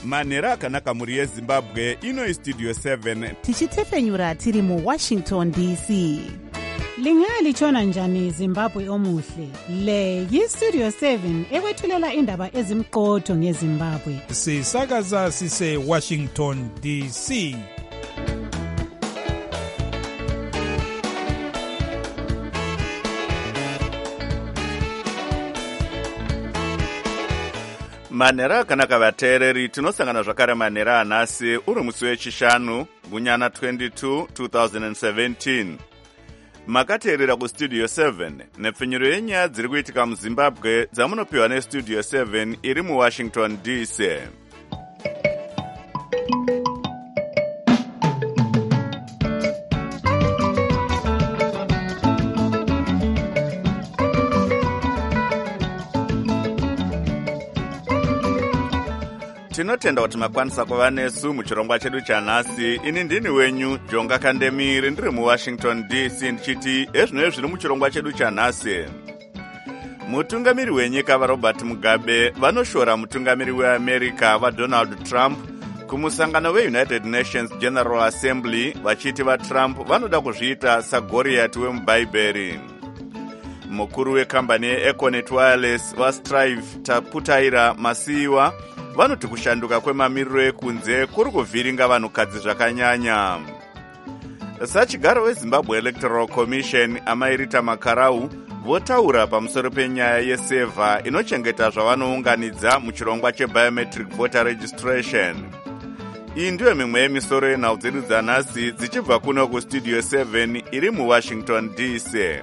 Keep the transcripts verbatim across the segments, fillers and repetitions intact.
manhero akanaka mhuri yezimbabwe. Ino istudio seven tichitefenyura tiri muwashington D C. Lingalitshona njani Zimbabwe omuhle? Le yistudio seven ekwethulela indaba ezimqotho ngeZimbabwe. Sisakaza sise Washington D C. manhero akanaka vateereri, tinosangana zvakare manhero anhasi uri musi wechishanu gunyana twenty-two two thousand seventeen. Makateerera kustudio seven nepfenyuro yenyaya dziri kuitika muzimbabwe dzamunopiwa nestudio seven iri muwashington D C. Tinotenda kuti makwanisa kuva nesu muchirongwa chedu chanhasi. Ini ndini wenyu Jonga Kandemiri, ndiri muwashington D C, ndichiti ezvino zviri muchirongwa chedu chanhasi. Mutungamiri wenyika vaRobert Mugabe vanoshora mutungamiri weAmerica vaDonald Trump kumusangano weUnited Nations General Assembly vachiti vaTrump vanoda kuzviita saGoriati wemubhaibheri. Mukuru wekambani yeEconet Wireless vaStrive Taputaira Masiyiwa vanoti kushanduka kwemamiriro ekunze kuri kuvhiringa vanhukadzi zvakanyanya. Sachigaro weZimbabwe Electoral Commission Amairita Makarau votaura pamusoro penyaya yesevha inochengeta zvavanounganidza muchirongwa chebiometric voter registration. Iyi ndiyo mimwe yemisoro yenhau dzedu dzanhasi dzichibva kuno kustudio seven iri muwashington D C.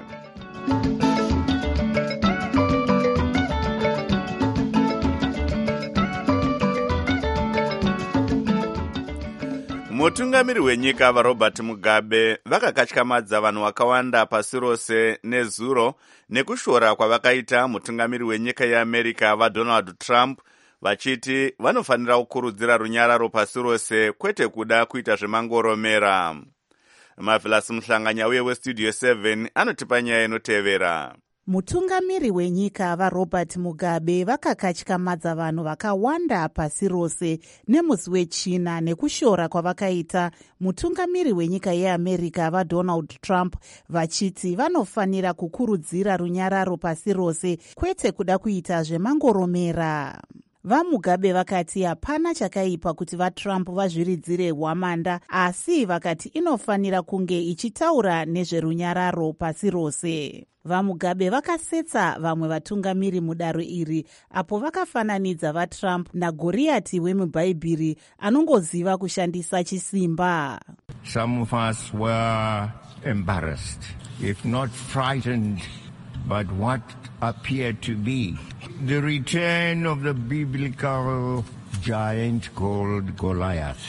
Mutungamiri wenyika vaRobert Mugabe vakakatyamadza vanhu vakawanda pasi rose nezuro nekushora kwavakaita mutungamiri wenyika yeAmerica vaDonald Trump vachiti vanofanira kukurudzira runyararo pasi rose kwete kuda kuita zvemangoromera. Marvelous Muhlanganya uye westudio seven anotipa nyaya inotevera. Mutungamiri wenyika vaRobert Mugabe vakakatyamadza vanhu vakawanda pasi rose nemusi wechina nekushora kwavakaita mutungamiri wenyika yeAmerica vaDonald Trump vachiti vanofanira kukurudzira runyararo pasi rose kwete kuda kuita zvemangoromera. VaMugabe vakati hapana chakaipa kuti vaTrump vazviridzire hwamanda, asi vakati inofanira kunge ichitaura nezverunyararo pasi rose. VaMugabe vakasetsa vamwe vatungamiri mudaro iri apo vakafananidza vaTrump naGoriati wemubhaibheri anongoziva kushandisa chisimba. Some of us were embarrassed, if not frightened, but what appeared to be the return of the biblical giant called Goliath.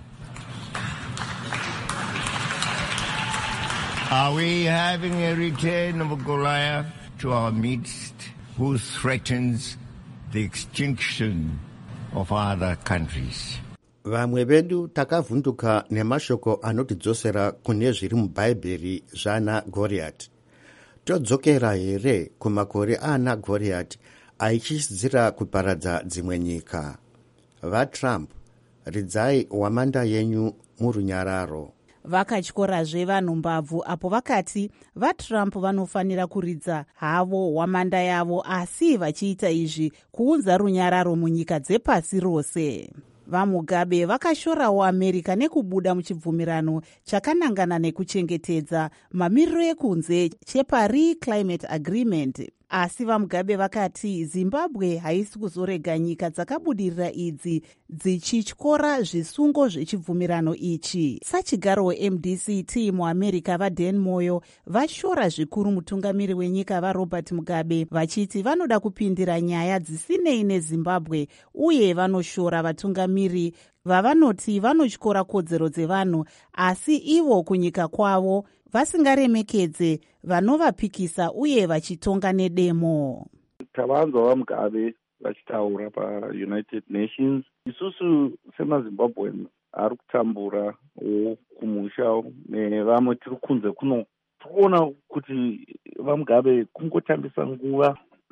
Are we having a return of Goliath to our midst who threatens the extinction of other countries? Vamwe vedu takavhunduka nemashoko anotidzosera kune zviri mubhaibheri zvana Goriati. Todzokera here kumakore ana Goriati aichidzira kuparadza dzimwe nyika. VaTrump, ridzai hwamanda yenyu murunyararo. Vakatyorazve vanhu mbabvu apo vakati vaTrump vanofanira kuridza havo hwamanda yavo, asi vachiita izvi kuunza runyararo munyika dzepasi rose. VaMugabe vakashorawo America nekubuda muchibvumirano chakanangana nekuchengetedza mamiriro ekunze cheParis Climate Agreement. Asi VaMugabe vakati Zimbabwe haisi kuzorega nyika dzakabudirira idzi dzichityora zvisungo zvechibvumirano ichi. Sachigaro weM D C T muAmerica vaDan Moyo vashora zvikuru mutungamiri wenyika vaRobert Mugabe vachiti vanoda kupindira nyaya dzisinei neZimbabwe, uye vanoshora vatungamiri vavanoti vanotyora kodzero dzevanhu asi ivo kunyika kwavo vasingaremekedze vanovapikisa uye vachitonga nedemo. Tavanzwa vaMugabe vachitaura paUnited Nations. Isusu semaZimbabwean ari kutambura kumusha nevamwe tiri kunze kuno, toona kuti vaMugabe kungotambisa nguva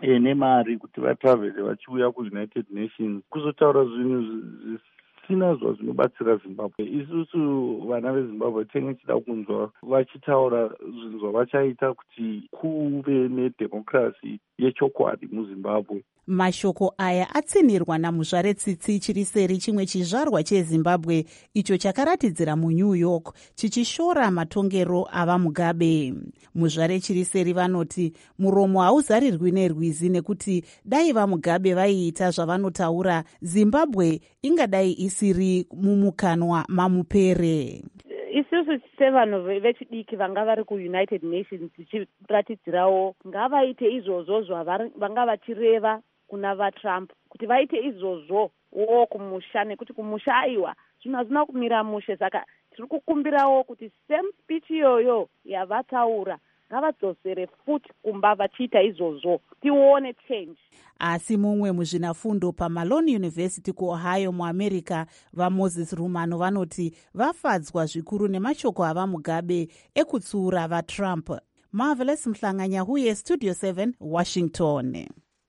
e, nemari kuti vatravhele vachiuya kuunited nations kuzotaura zvinhu zvisina zva zvinobatsira zimbabwe. Isusu vana vezimbabwe tenge chida kunzwa vachitaura zvinhu zvavachaita kuti kuve nedhemokirasi yechokwadi muzimbabwe. Mashoko aya atsinirwa namuzvare Tsitsi chiri seri chimwe chizvarwa chezimbabwe icho chakaratidzira muNew York chichishora matongero ava Mugabe. Muzvare chiri seri vanoti muromo hauzarirwi nerwizi nekuti dai vaMugabe vaiita zvavanotaura Zimbabwe ingadai isiri mumukanwa mamupere. Isusu sevanhu vechidiki vanga vari kuunited nations tichiratidzirawo ngavaite izvozvo zvavanga vachireva kuna vaTrump kuti vaite izvozvo wo kumusha, nekuti kumusha aiwa zvinhu hazvina kumira mushe. Saka tiri kukumbirawo kuti same speech iyoyo yavataura ngavadzosere futi kumba vachiita izvozvo tione change. Asi mumwe muzvinafundo paMalone University kuOhio muAmerica vaMoses Rumano vanoti vafadzwa zvikuru nemashoko ava Mugabe ekutsiura vaTrump. Marvelous Mhlanganyahuye, Studio seven, Washington.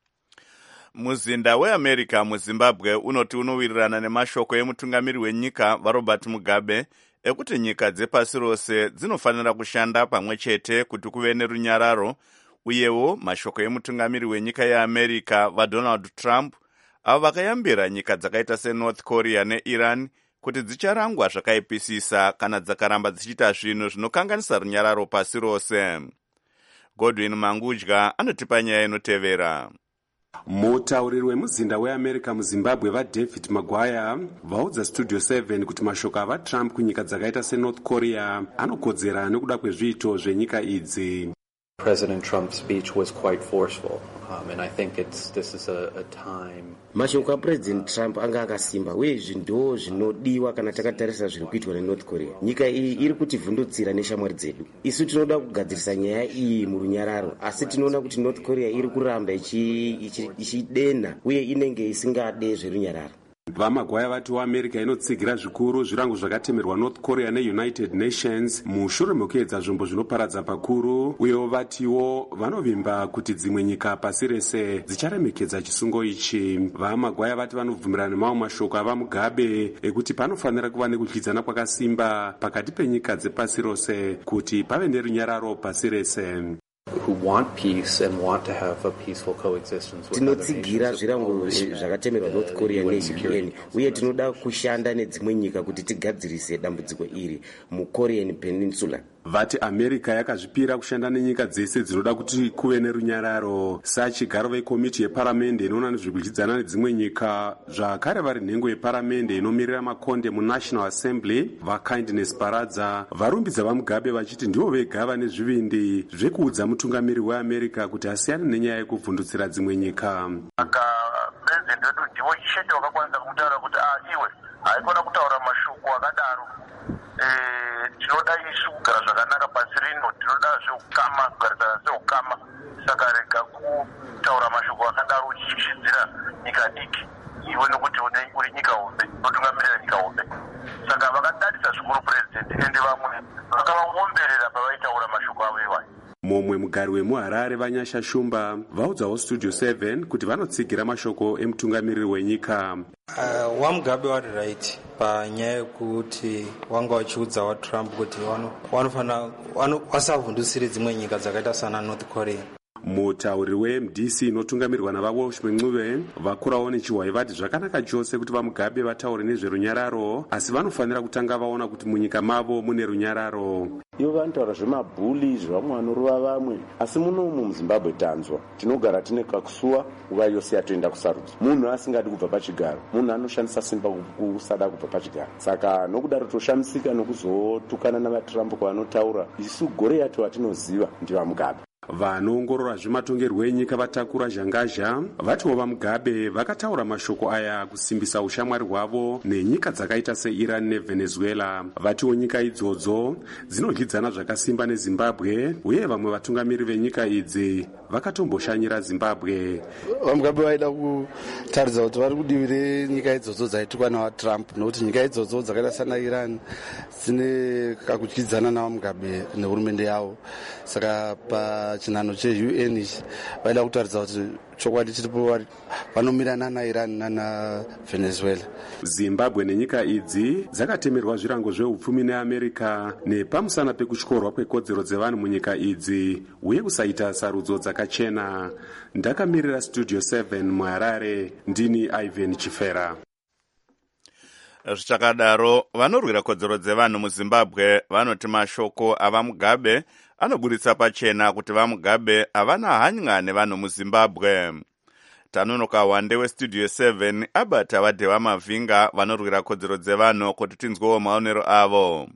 Muzinda weAmerica muZimbabwe unoti unowirirana nemashoko emutungamiri wenyika vaRobert Mugabe ekuti nyika dzepasi rose dzinofanira kushanda pamwe chete kuti kuve nerunyararo, uyewo mashoko emutungamiri wenyika yeAmerica vaDonald Trump avo vakayambira nyika dzakaita seNorth Korea neIran kuti dzicharangwa zvakaipisisa kana dzakaramba dzichiita zvinhu zvinokanganisa runyararo pasi rose. Godwin Mangudya anotipa nyaya inotevera. Mutauriri wemuzinda weAmerica muZimbabwe vaDavid Maguire vaudza Studio seven kuti mashoko ava Trump kunyika dzakaita seNorth Korea anokodzera nekuda kwezviito zvenyika idzi. President Trump's speech was quite forceful, um, and I think it's this is a, a time. Mashoko aPresident Trump anga akasimba uye ndo zvinodiwa kana takatarisa zviri kuitwa neNorth Korea. Nyika iyi iri kutivhundutsira neshamwari dzedu. Isu tinoda kugadzirisa nyaya iyi murunyararo, asi tinoona kuti North Korea iri kuramba ichidena uye inenge isingade zverunyararo. Vamagwaya vati waAmerica inotsigira zvikuru zvirango zvakatemerwa North Korea neUnited Nations mushure mekuedza zvombo zvinoparadza pakuru, uyewo vatiwo vanovimba kuti dzimwe nyika pasi rese dzicharemekedza chisungo ichi. Vamagwaya vati vanovhumirana nemamwe mashoko ava Mugabe ekuti panofanira kuva nekudyidzana kwakasimba pakati penyika dzepasi rose kuti pave nerunyararo pasi rese. Who want peace and want to have a peaceful coexistence with other nations. Tinotsigira zvirango zvakatemerwa North Korea neU N uye tinoda kushanda nedzimwe nyika kuti tigadzirise dambudziko iri muKorean Peninsula. Vati America yakazvipira kushanda nenyika dzese dzinoda kuti kuve nerunyararo. Sachigaro vekomiti yeparamende inoona nezvekudyidzana nedzimwe nyika, zvakare vari nhengo yeparamende inomirira makonde muNational Assembly vaKindness Paradza varumbidza vaMugabe vachiti ndivo vega vane zvivindi zvekuudza mutungamiri weAmerica kuti asiyane nenyaya yekuvhundutsira dzimwe nyika. Aka president wedu ndiwo chete wakakwanisa kumutaura kuti ah iwe haikona kutaura mashoko akadaro. Eh tinoda isu kugara zvakanaka pasi rino, tinoda zveukama kugarisana seukama, saka rega kutaura mashoko akadaro uchishidzira nyika diki iwe nokuti uri nyika hombe unotungamirira nyika hombe. Saka vakatarisa zvikuru president ende vamwe vakavawomberera pavaitaura mashoko avo iwayo. Momwe mugari wemuHarare Vanyasha Shumba vaudzawo Studio seven kuti vanotsigira mashoko emutungamiriri wenyika. Uh, waMugabe wari right panyaya yekuti wanga vachiudza waTrump kuti vanofana vasavhundusire dzimwe nyika dzakaita sana North Korea. Mutauriri weM D C inotungamirwa navaWalsh Mwencuve vakurawo nechiwai vati zvakanaka chose kuti vaMugabe vataure nezverunyararo, asi vanofanira kutanga vaona kuti munyika mavo mune runyararo. Ivo vanotaura zvemabhuli zvevamwe vanorova vamwe, asi munomu muZimbabwe tanzwa tinogara tine kakusuwa nguva yose yatoenda kusarudzo. Munhu asingadi kubva pachigaro, munhu anoshandisa simba kusada kubva pachigaro. Saka nokudaro toshamisika nokuzotukana navaTrump kwavanotaura. Isu gore yacho watinoziva ndivaMugabe. Vanoongorora zvematongerwo enyika vatakura zhangazha vatiwo vaMugabe vakataura mashoko aya kusimbisa ushamwari hwavo nenyika dzakaita seIran neVenezuela. Vatiwo nyika idzodzo dzinodyidzana zvakasimba neZimbabwe uye vamwe vatungamiri venyika idzi vakatomboshanyira Zimbabwe. VaMugabe vaida kutaridza kuti vari kudivi renyika idzodzo dzaitukwa navaTrump nokuti nyika idzodzo dzakaita sana Iran dzine kakudyidzana navaMugabe nehurumende yavo. Saka pa pachinhano cheu n ichi vaida kutaridza kuti chokwadi chiripo vanomirana nairan nanavenezuela. Zimbabwe nenyika idzi dzakatemerwa zvirango zveupfumi neamerica nepamusana pekutyorwa kwekodzero dzevanhu munyika idzi uye kusaita sarudzo dzakachena. Ndakamirira studio seven muharare, ndini Ivan Chifera. Zvichakadaro, vanorwira kodzero dzevanhu muZimbabwe vanoti mashoko avaMugabe anoburitsa pachena kuti vaMugabe havana hanya nevanhu muZimbabwe. Tanonoka Wande westudio seven abata vadheva mavhinga vanorwira kodzero dzevanhu kuti tinzwewo maonero avo.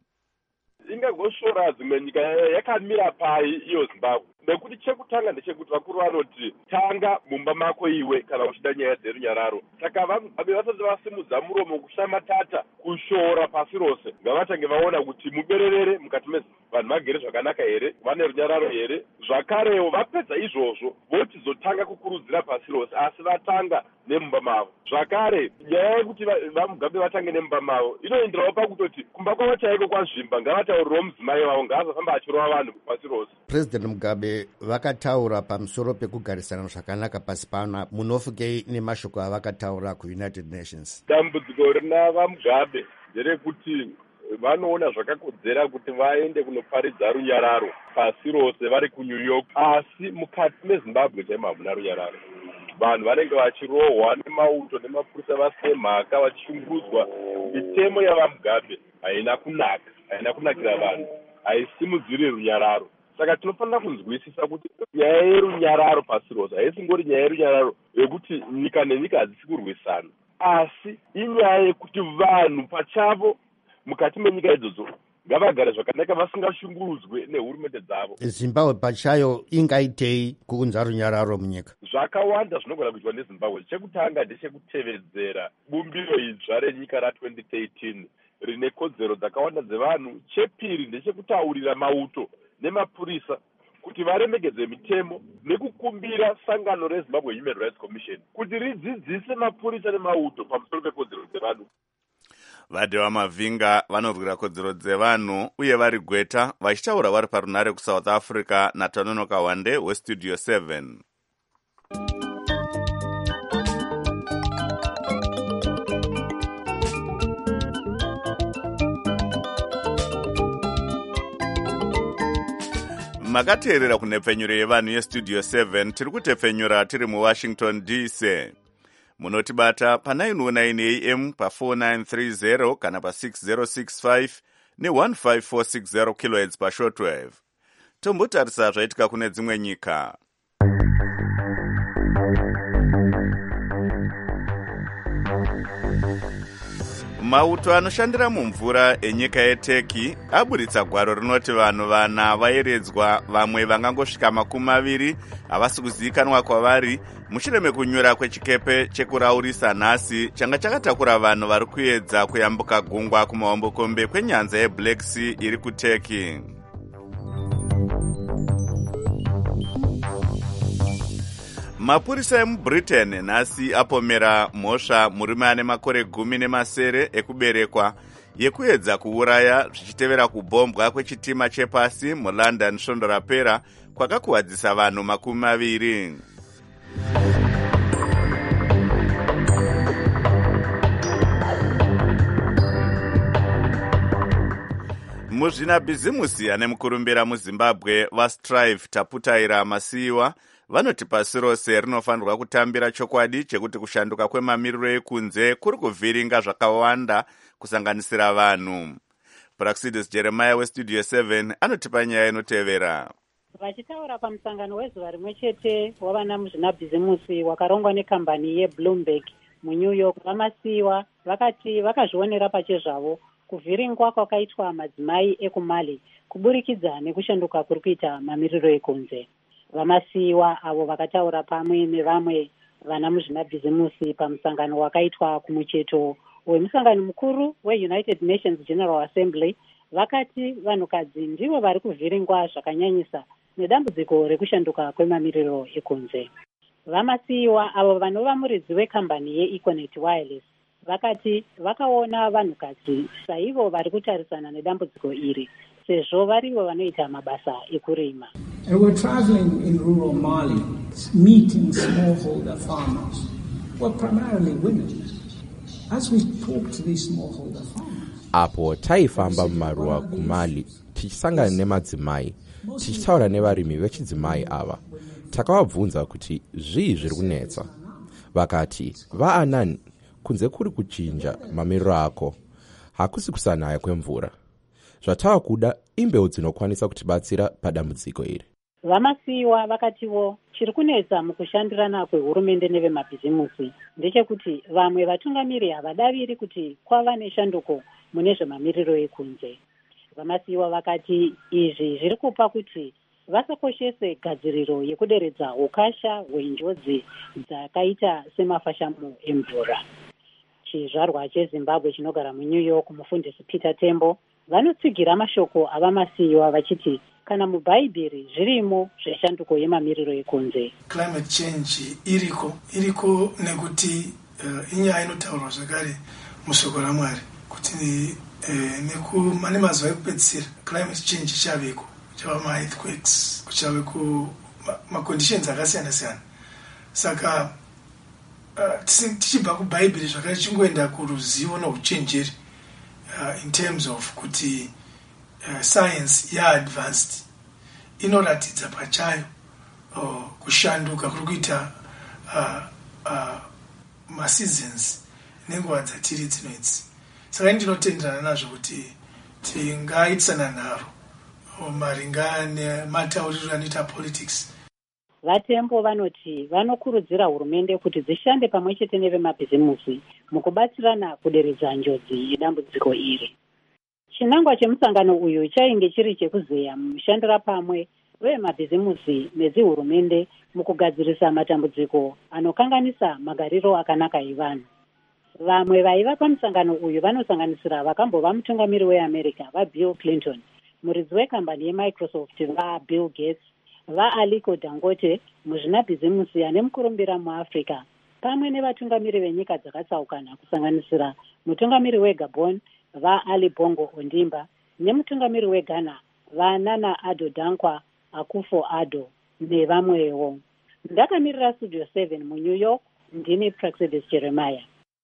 Ingangosvora dzimwe nyika yakamira pai iyo Zimbabwe nekuti chekutanga ndechekuti vakuru vanoti tanga mumba mako iwe kana uchida nyaya dzerunyararo. Saka vaMugabe vasati vasimudza muromo kushamatata kushora pasi rose ngavatange vaona kuti mubererere mukati mezi vanhu vagere zvakanaka here, vane runyararo here. Zvakarewo vapedza izvozvo vochizotanga kukurudzira pasi rose, asi vatanga nemumba mavo. Zvakare nyaya yekuti vaMugabe vatange nemumba mavo inoenderawo pakutoti kumba kwavo chaiko kwazvimba ngavataurirewo mudzimai wavo ngaazofamba achirova vanhu pasi rose. President Mugabe vakataura pamusoro pekugarisana zvakanaka pasi pano, munofukei nemashoko avakataura kuUnited Nations? Dambudziko rina vaMugabe nderekuti vanoona zvakakodzera kuti vaende kunoparidza runyararo pasi rose vari kuNew York, asi mukati meZimbabwe chaimo hamuna runyararo. Vanhu vanenge vachirohwa nemauto nemapurisa vasine mhaka vachishungurudzwa. Mitemo yavaMugabe haina kunaka, haina kunakira vanhu, haisimudziri runyararo. Saka tinofanira kunzwisisa kuti nyaya yerunyararo pasi rose haisingori nyaya yerunyararo yekuti nyika nenyika hadzisi kurwisana, asi inyaya yekuti vanhu pachavo mukati menyika idzodzo ngavagare zvakanaka vasingashungurudzwe nehurumende dzavo. Zimbabwe pachayo ingaitei kuunza runyararo munyika? Zvakawanda zvinogona kuitwa neZimbabwe. Chekutanga ndechekutevedzera bumbiro idzva renyika ratwenty thirteen rine kodzero dzakawanda dzevanhu. Chepiri ndechekutaurira mauto nemapurisa kuti varemegedze mitemo nekukumbira sangano reZimbabwe Human Rights Commission kuti ridzidzise mapurisa nemauto pamusoro pekodzero dzevanhu. Vadheva mavhinga vanorwira kodzero dzevanhu uye vari gweta vachitaura vari parunare kuSouth Africa naTanonoka Wande westudio seven. Makateerera kunhepfenyuro yevanhu yestudio seven, tiri kutepfenyura tiri muWashington D C. Munotibata pa nine oh nine A M pa four nine three zero kana pa six zero six five ne one five four six zero kilohertz pa shortwave. Tombotarisa zvaitika kune dzimwe nyika. Mauto anoshandira mumvura enyika yeTurkey aburitsa gwaro rinoti vanhu vana vaeredzwa, vamwe vangangosvika makumi maviri havasi kuzivikanwa kwavari mushure mekunyura kwechikepe chekuraurisa nhasi changa chakatakura vanhu vari kuedza kuyambuka gungwa kumahombokombe kwenyanza yeBlack Sea iri kuTurkey. Mapurisa emuBritain nhasi apomera mhosva murume ane makore gumi nemasere ekuberekwa yekuedza kuuraya zvichitevera kubhombwa kwechitima chepasi muLondon svondo rapera kwakakuwadzisa vanhu makumi maviri. Muzvinabhizimusi ane mukurumbira muZimbabwe vaStrive Taputaira Masiyiwa vanoti pasi rose rinofanirwa kutambira chokwadi chekuti kushanduka kwemamiriro ekunze kuri kuvhiringa zvakawanda kusanganisira vanhu. Praxidis Jeremiah westudio seven anotipa nyaya inotevera. Vachitaura pamusangano wezuva rimwe chete wavana muzvinabhizimusi wakarongwa nekambani yeBloomberg muNew York, vaMasiyiwa vakati vakazvionera pachezvavo kuvhiringwa kwakaitwa madzimai ekumali kuburikidza nekushanduka kuri kuita mamiriro ekunze. VaMasiyiwa avo vakataura pamwe nevamwe vana muzvinabhizimusi pamusangano wakaitwa kumucheto wemusangano mukuru weUnited Nations General Assembly vakati vanhukadzi ndivo vari kuvhiringwa zvakanyanyisa nedambudziko rekushanduka kwemamiriro ekunze. VaMasiyiwa avo vanova muridzi wekambani yeEconet Wireless vakati vakaona vanhukadzi saivo vari kutarisana nedambudziko iri sezvo varivo vanoita mabasa ekurima. And we're traveling in rural Mali, meeting smallholder farmers, well, primarily women. As we talk to these smallholder farmers, apo taifamba mumaruwa kumali tichisangana nemadzimai tichitaura nevarimi vechidzimai ava takavabvunza kuti zvii zviri kunetsa. Vakati vaanani, kunze kuri kuchinja mamiriro ako hakusi kusanaya kwemvura. Zvatava kuda imbeu dzinokwanisa kutibatsira padambudziko iri. Vamasiyiwa vakatiwo chiri kunetsa mukushandirana kwehurumende nevemabhizimusi ndechekuti vamwe vatungamiri havadaviri kuti kwava neshanduko mune zvemamiriro ekunze. Vamasiyiwa vakati izvi zviri kupa kuti vasakoshese gadziriro yekuderedza ukasha hwenjodzi dzakaita semafashamo emvura. Chizvarwa cheZimbabwe chinogara muNew York, mufundisi Peter Tembo, vanotsigira mashoko avamasiyiwa vachiti kana mubhaibheri zvirimo zveshanduko yemamiriro ekunze. Climate change iriko iriko nekuti uh, inyaya inotaurwa zvakare mushoko raMwari kuti uh, nekumane mazuva ekupedzisira climate change ichaveko, kuchava ma-earthquakes, kuchave ku ma-conditions akasiyana siyana. Saka uh, tichibva kubhaibheri zvakare chingoenda kuruzivo nouchenjeri uh, in terms of kuti Uh, science ya advanced inoratidza pachayo uh, kushanduka kuri kuita uh, uh, ma-seasons nenguva dzatiri dzino idzi. Saka ndinotenderana nazvo kuti tingaitisana nharo maringa nematauriro anoita politics. Vatembo vanoti vanokurudzira hurumende kuti dzishande pamwe chete nevemabhizimusi mukubatsirana kuderedza njodzi yedambudziko iri. Chinangwa chemusangano uyu chainge chiri chekuzeya mushandira pamwe vemabhizimusi nedzihurumende mukugadzirisa matambudziko anokanganisa magariro akanaka evanhu. Vamwe vaiva pamusangano uyu vanosanganisira vakambova mutungamiri weAmerica vaBill Clinton, muridzi wekambani yeMicrosoft vaBill Gates, vaAliko Dangote, muzvinabhizimusi ane mukurumbira muAfrica, pamwe nevatungamiri venyika dzakatsaukana kusanganisira mutungamiri weGabon vaAli Bongo Ondimba nemutungamiri weGhana vaNana Addo Dankwa Akufo-Addo nevamwewo. Ndakamirira Studio seven muNew York, ndini Praxedis Jeremiah.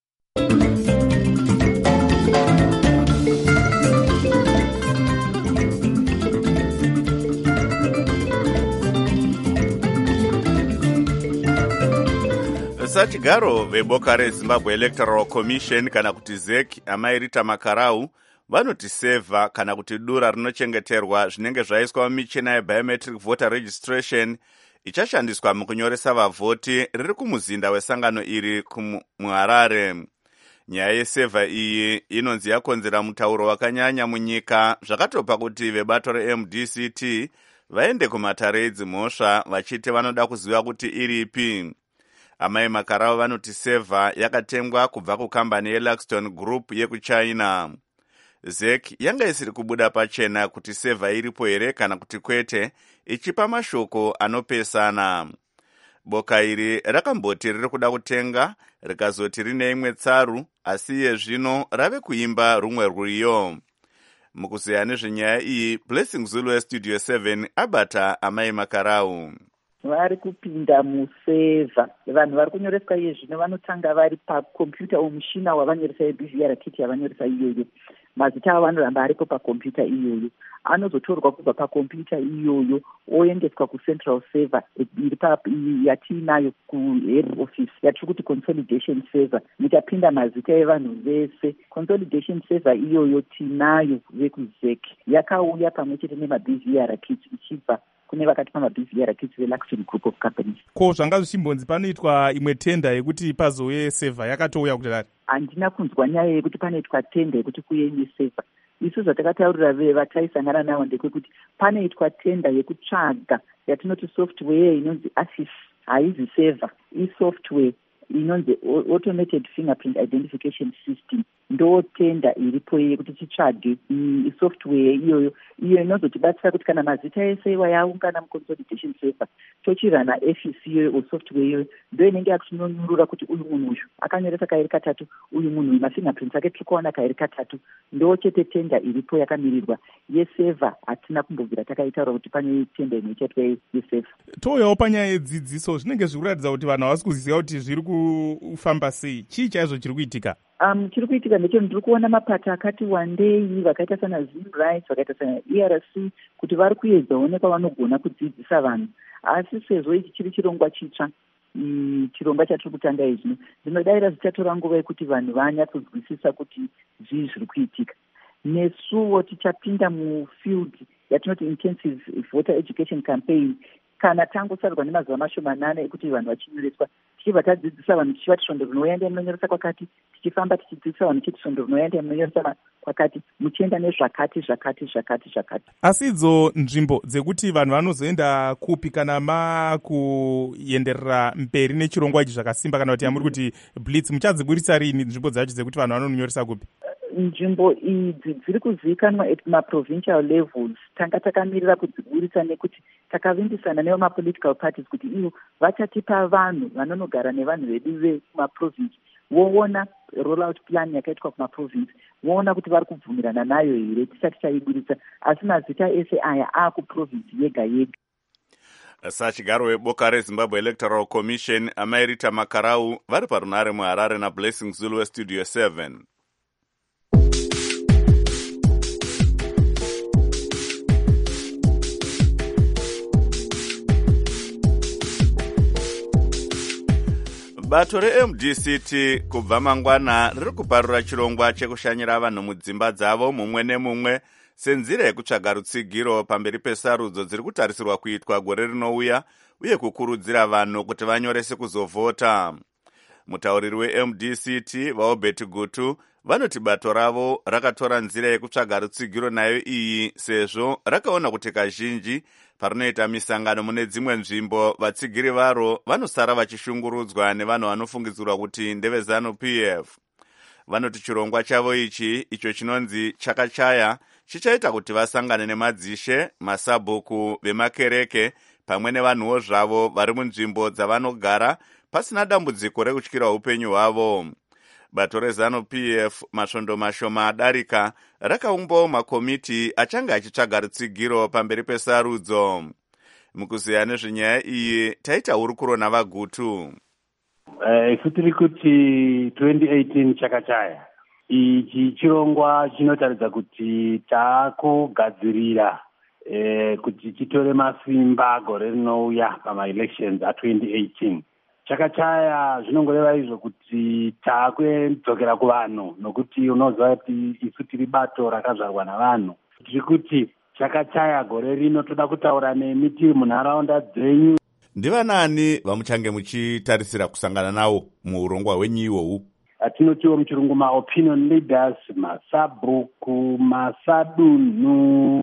Sachigaro veboka reZimbabwe Electoral Commission kana kuti Z E C amairita makarau vanoti seva kana kuti dura rinochengeterwa zvinenge zvaiswa mumichina yebiometric voter registration ichashandiswa mukunyoresa vavhoti riri kumuzinda wesangano iri kuMuharare. Nyaya yeseva iyi inonzi yakonzera mutauro wakanyanya munyika, zvakatopa kuti vebato reM D C T vaende kumatare edzimhosva vachiti vanoda kuziva kuti iripi. Amai makarau vanoti seva yakatengwa kubva kukambani yeLaxton Group yekuchina. Z E C yanga isiri kubuda pachena kuti seva iripo here kana kuti kwete, ichipa mashoko anopesana. Boka iri rakamboti riri kuda kutenga rikazoti rine imwe tsaru, asi yezvino rave kuimba rumwe rwiyo. Mukuzeya nezvenyaya iyi, Blessing Zulu weStudio seven abata amai makarau. Vari kupinda museva. Vanhu vari kunyoreswa iye zvino vanotanga vari pakompyuta omushina wavanyoresa B V R kit yavanyoresa iyoyo. Mazita avo anoramba aripo pakompyuta iyoyo. Anozotorwa kubva pakompyuta iyoyo oendeswa kucentral server iri yatiinayo kuhead office yatiri kuti consolidation server. Mitapinda mazita evanhu vese. Consolidation server iyoyo tinayo vekuZ E C yakauya pamwe chete nemaB V R kit ichibva kune vakati pamaB V R kit veLaxton Group of Companies. Ko zvanga zvichimbonzi panoitwa imwe tenda yekuti pazouye server yakatouya kudai? Handina kunzwa nyaya yekuti panoitwa tenda yekuti kuyenye server. Isu zvatakataurira vataisangana navo ndekuti panoitwa tenda yekutsvaga yatinoti software inonzi ASIS, haizi server, isoftware inonzi automated fingerprint identification system ndotenda iripo yekuti titsvage isoftware iyoyo iyo inozotibatsira kuti kana mazita ese wayaungana muconsolidation server tochirana F E C iyoyo software iyoyo ndo inenge yakutinonyurura kuti uyu munhu uyu akanyoresa kairi katatu, uyu munhu uyu mafingerprints ake tiri kuona kairi katatu. Ndo chete tenda iripo yakamirirwa yeseva. Hatina kumbobvira takaitaura kuti pane tenda imwe chetwe yeseva. Touyawo panyaya yedzidziso, zvinenge zviri kuratidza kuti vanhu havasi kuziva kuti zviri kufamba sei. Chii chaizvo chiri kuitika? Um, chiri kuitika ndecho ndiri kuona mapato akati wandei vakaita sana Zim Rights, vakaita sana E R C kuti vari kuedzawo nepavanogona kudzidzisa vanhu. Asi sezvo ichi chiri chirongwa chitsva, chirongwa chatiri kutanga izvi, ndinodavira zvichatora nguva yekuti vanhu vanyatsodzwisisa kuti zvii zviri kuitika. Nesuwo tichapinda mufield yatinoti intensive voter education campaign kana tangosarurwa nemazuva mashomanana ekuti vanhu vachinyoreswa, tichibva tadzidzisa vanhu tichivati svondo rinoenda munonyoresa kwakati, tichifamba tichidzidzisa vanhu tichiti svondo rinoenda munonyoresa kwakati, muchienda nezvakati zvakati zvakati zvakati. Asi idzo nzvimbo dzekuti vanhu vanozoenda kupi kana makuenderera mberi nechirongwa ichi zvakasimba, kana kuti yamuri kuti blitz, muchadziburitsa rini nzvimbo dzacho dzekuti vanhu vanonyoresa kupi? Nzvimbo idzi dziri kuzivikanwa at maprovincial levels. Tanga takamirira kudziburitsa nekuti takavimbisana nevemapolitical parties kuti ivo vachatipa vanhu vanonogara nevanhu vedu vekumaprovince voona rollout plan yakaitwa kumaprovince, voona kuti vari kubvumirana nayo here tisati taiburitsa, asi mazita ese aya akuprovince yega yega. Sachigaro weboka reZimbabwe Electoral Commission Amairita Makarau vari parunare muHarare naBlessing Zulu weStudio seven. Bato reM D C T kubva mangwana riri kuparura chirongwa chekushanyira vanhu mudzimba dzavo mumwe nemumwe senzira yekutsvaga rutsigiro pamberi pesarudzo dziri kutarisirwa kuitwa gore rinouya uye kukurudzira vanhu kuti vanyorese kuzovhota. Mutauriri weM D C T vaObert Gutu vanoti bato ravo rakatora nzira yekutsvaga rutsigiro nayo iyi sezvo rakaona kuti kazhinji parinoita misangano mune dzimwe nzvimbo vatsigiri varo vanosara vachishungurudzwa nevanhu vanofungidzirwa kuti ndeve ZANU P F. Vanoti chirongwa chavo ichi icho chinonzi chakachaya chichaita kuti vasangane nemadzishe, masabhuku vemakereke pamwe nevanhuwo zvavo vari munzvimbo dzavanogara pasina dambudziko rekutyira upenyu hwavo. Bato reZANU P F masvondo mashoma adarika rakaumbawo makomiti achanga achitsvaga rutsigiro pamberi pesarudzo. Mukuziya nezvenyaya iyi taita hurukuro navaGutu. Isu tiri kuti twenty eighteen chakachaya. Ichi chirongwa chinotaridza kuti takugadzirira eh, kuti chitore masimba gore rinouya pama-elections a twenty eighteen. Chakachaya zvinongoreva izvo kuti takwedzokera kuvanhu, nokuti unoziva kuti isu tiri bato rakazvarwa navanhu. Tiri kuti chakachaya gore rino toda kutaura nemi tiri munharaunda dzenyu. Ndivanani vamuchange muchitarisira kusangana nawo muurongwa hwenyu ihwohwu? Atinotiwo muchirungu ma-opinion leaders, masabhuku, masadunhu,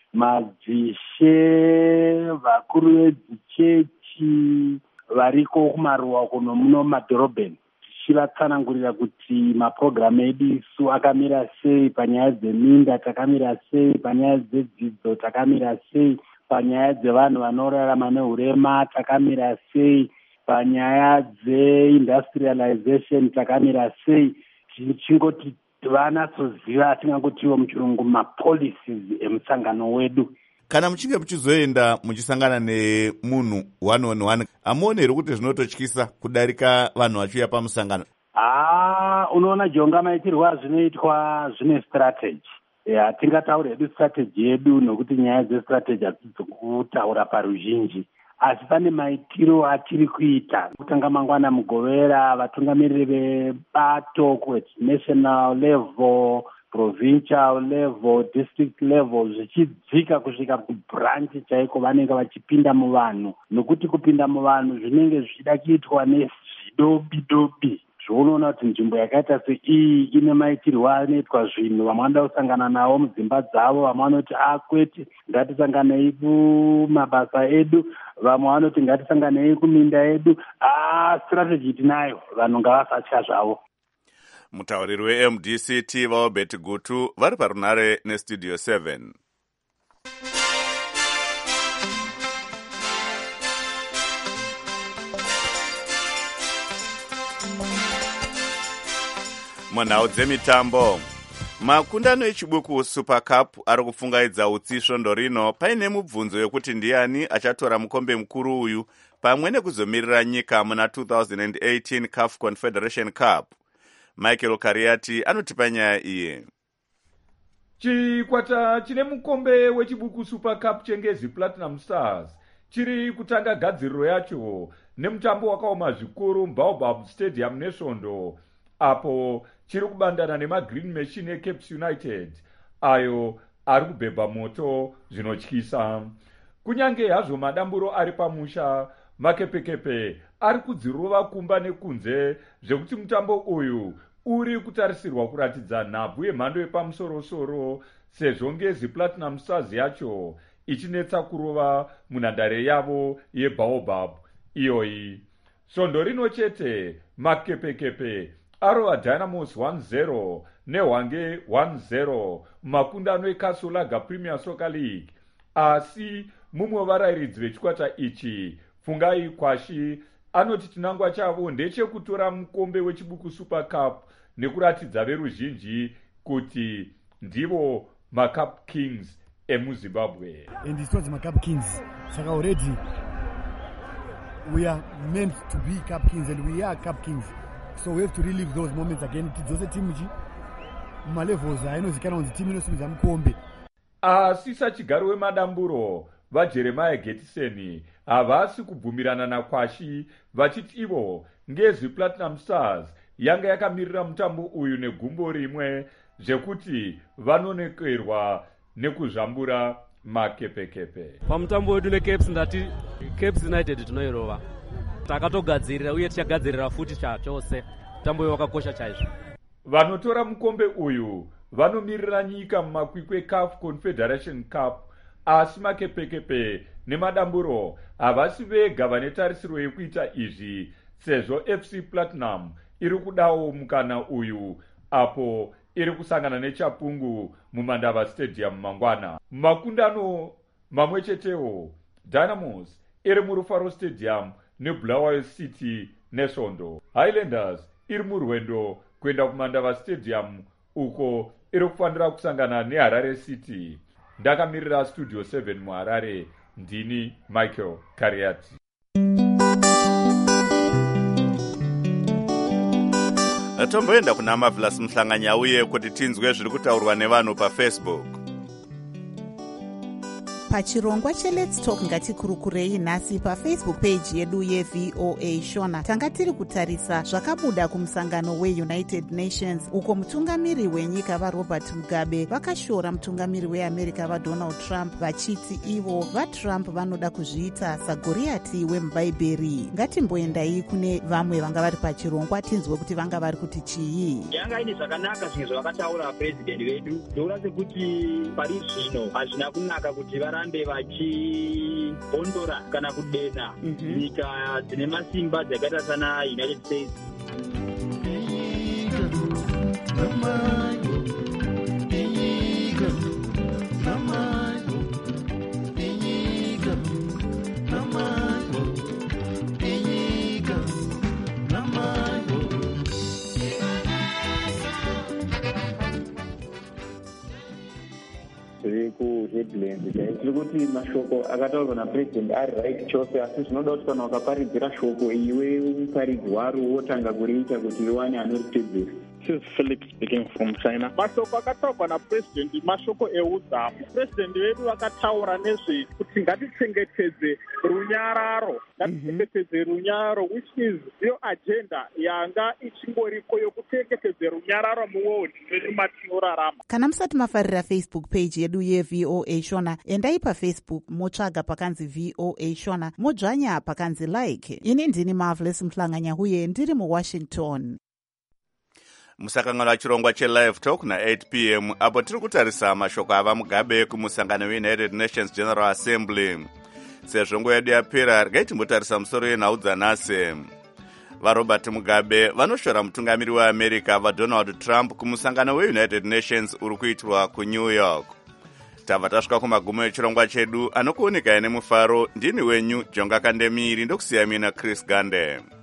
madzishe, vakuru vedzichechi variko kumaruwa kuno muno madhorobheni, tichivatsanangurira kuti mapurogiramu edu isu akamira sei, panyaya dzeminda takamira sei, panyaya dzedzidzo takamira sei, panyaya dzevanhu vanorarama neurema takamira sei, panyaya dzeindustrialization takamira sei. Tichingoti vanatsoziva atingangotiwo muchirungu mapolicies emusangano wedu. Kana muchinge muchizoenda muchisangana nemunhu one on one, amuone here kuti zvinototyisa kudarika vanhu vachiuya pamusangano? Ah, unoona jonga maitirwo azvinoitwa zvine strategy. Hatingataura hedu strategy yedu nokuti nyaya dzestrategy hadzizokutaura paruzhinji, asi pane maitiro atiri kuita. Kutanga mangwana mugovera vatungamiriri vebato ku national level, provincial level, district level, zvichidzika kusvika kubranch chaiko vanenge vachipinda muvanhu, nokuti kupinda muvanhu zvinenge zvichida kuitwa nezvidobi dobi. Zvounoona kuti nzvimbo yakaita seiyi ine maitirwo anoitwa zvinhu, vamwe vanoda kusangana navo mudzimba dzavo, vamwe vanoti akwete ngatisanganei kumabasa edu, vamwe vanoti ngatisanganei kuminda yedu. Ah, strategy tinayo, vanhu ngavasatya zvavo. Mutauriri we-M D C T vaobert Gutu vari parunare nestudio seven. Munhau dzemitambo, makundano echibuku Super Cup ari kufungaidza utsi svondo rino paine mubvunzo yekuti ndiani achatora mukombe mukuru uyu pamwe nekuzomirira nyika muna two thousand eighteen C A F Confederation Cup. Michael Kariati anotipa nyaya iye. Chikwata chine mukombe wechibuku Super Cup chengezi Platinum Stars chiri kutanga gadziriro yacho nemutambo wakaoma zvikuru muBaobab Stadium nesvondo, apo chiri kubandana nemagreen machine eCapes United ayo ari kubhebha moto zvinotyisa. Kunyange hazvo madamburo ari pamusha, makepekepe ari kudzirova kumba nekunze zvekuti mutambo uyu uri kutarisirwa kuratidza nhabvu yemhando yepamusoro-soro, sezvo ngezi Platinum Stars yacho ichinetsa kurova munhandare yavo yeBaobab iyoyi. Svondo rino chete makepekepe arova Dynamos one zero neHwange one zero mumakundano eKasolaga Premier Soccer League, asi mumwe wevarairidzi vechikwata ichi Fungai Kwashi anoti chinangwa chavo ndechekutora mukombe wechibuku Super Cup nekuratidza veruzhinji kuti ndivo maCup Kings emuZimbabwe. And it's not maCup Kings. Saka already we are meant to be Cup Kings and we are Cup Kings. So we have to relive those moments again. Tidzose timu chi malevels ainozikana kunzi timu inosimudza mukombe. Asisa chigaro wemadamburo vaJeremiah Getiseni havasi kubvumirana naKwashi vachiti ivo ngezi Platinum Stars yanga yakamirira mutambo uyu negumbo rimwe zvekuti vanonekerwa nekuzvambura makepekepe. Pamutambo wedu neCapes ndati Capes United tinoirova. Takatogadzirira uye tichagadzirira futi chose. Mutambo uyu wakakosha chaizvo. Vanotora mukombe uyu vanomirira nyika mumakwikwi eC A F Confederation Cup, asi makepekepe nemadamburo havasi vega vane tarisiro yekuita izvi, sezvo F C Platinum iri kudawo mukana uyu apo iri kusangana neChapungu muMandava Stadium mangwana. Makundano mamwe chetewo Dynamos iri muRufaro Stadium neBulawayo City nesvondo. Highlanders iri murwendo kuenda kuMandava Stadium uko iri kufanira kusangana neHarare City. Ndakamirira Studio seven muHarare, ndini Michael Kariati. Tomboenda kuna Marvelous Mhlanganya uye kuti tinzwe zviri kutaurwa nevanhu paFacebook. Pachirongwa cheLet's Talk ngatikurukurei nhasi pafacebook page yedu yeV O A Shona. Tanga tiri kutarisa zvakabuda kumusangano weUnited Nations uko mutungamiri wenyika vaRobert Mugabe vakashora mutungamiri weAmerica vaDonald Trump vachiti ivo vaTrump vanoda kuzviita sagoriati wemubhaibheri. Ngatimboendai kune vamwe vanga vari pachirongwa tinzwe kuti vanga vari kuti chii. Yanga ine zvakanaka zvinhu zvavakataura president vedu ndokuda sekuti pari zvino hazvina kunaka kuti vara varambe vachibondora kana kudena nyika dzine masimba dzakaita sana United States. tiri kuti mashoko akataurwa napresident ari right chose, asi zvinoda kuti kana wakaparidzira shoko iwe muparidzi waro wotanga kuriita kuti riwane anoritedzera. This is Philip speaking from China. Mashoko akataurwa napresident mashoko eudzamu. President vedu vakataura nezve kuti ngatichengetedze runyararo, ngatichengetedze runyararo, which is iyo agenda yanga ichingoriko yokuchengetedze runyararo muworld medu matinorarama. Kana musati mafarira Facebook page yedu yeV O A Shona, endai paFacebook motsvaga pakanzi V O A Shona, modzvanya pakanzi like. Ini ndini Marvelous Mhlanganya uye ndiri muWashington. Musakanganwa chirongwa cheLive Talk na eight p m apo tiri kutarisa mashoko ava Mugabe kumusangano weUnited Nations General Assembly. Sezvo nguva yedu yapera regai timbotarisa musoro yenhau dzanhasi. varobert mugabe vanoshora mutungamiri weamerica vadonald trump kumusangano weunited nations uri kuitirwa kunew york. tabva tasvika kumagumo echirongwa chedu anokuonekai nemufaro. ndini wenyu jonga kandemiri ndokusiya mina chris gande.